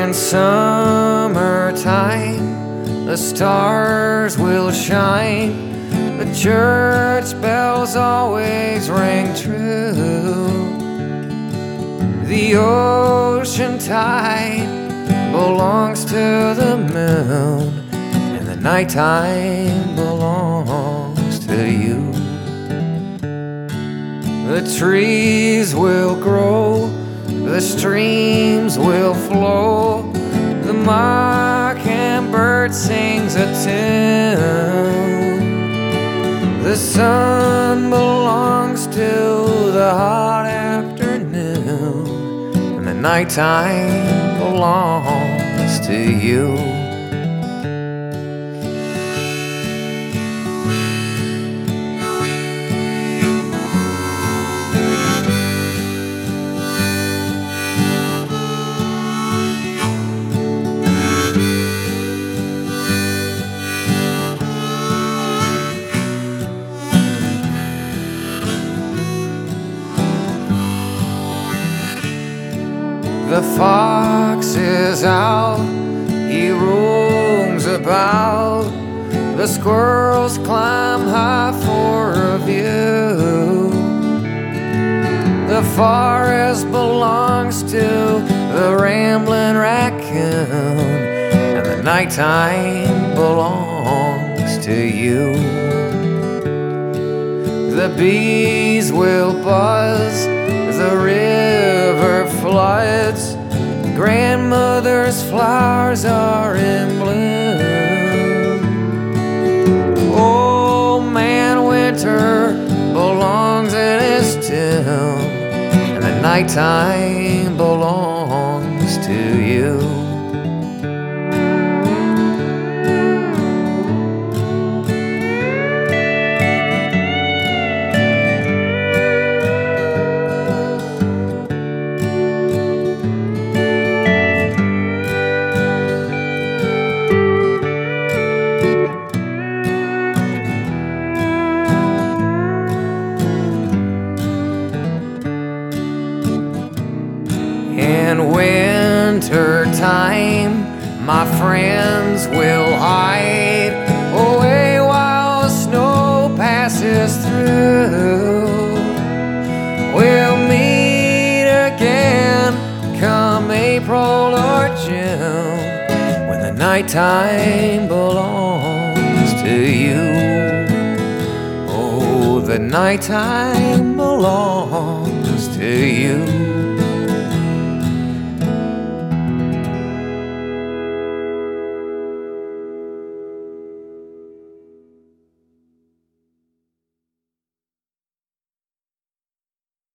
In summertime, the stars will shine. The church bells always ring true. The ocean tide belongs to the moon, and the nighttime belongs to you. The trees will grow, the streams will flow, the mockingbird sings a tune. The sun belongs to the hot afternoon, and the nighttime belongs to you. The fox is out, he roams about. The squirrels climb high for a view. The forest belongs to the rambling raccoon, and the nighttime belongs to you. The bees will buzz, the river floods, grandmother's flowers are in bloom. Old man winter belongs in his tomb, and the nighttime belongs to you. In winter time, my friends will hide away while the snow passes through. We'll meet again come April or June, when the nighttime belongs to you. Oh, the nighttime belongs to you.